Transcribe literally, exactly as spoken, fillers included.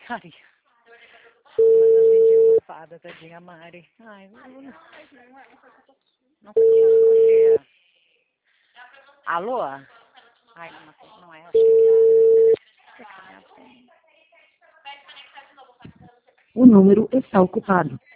Ai, mas a gente ocupada, tadinha Mari. Ai, não, não, não podia. Alô? Ai, não, não é, achei que era. O número está ocupado.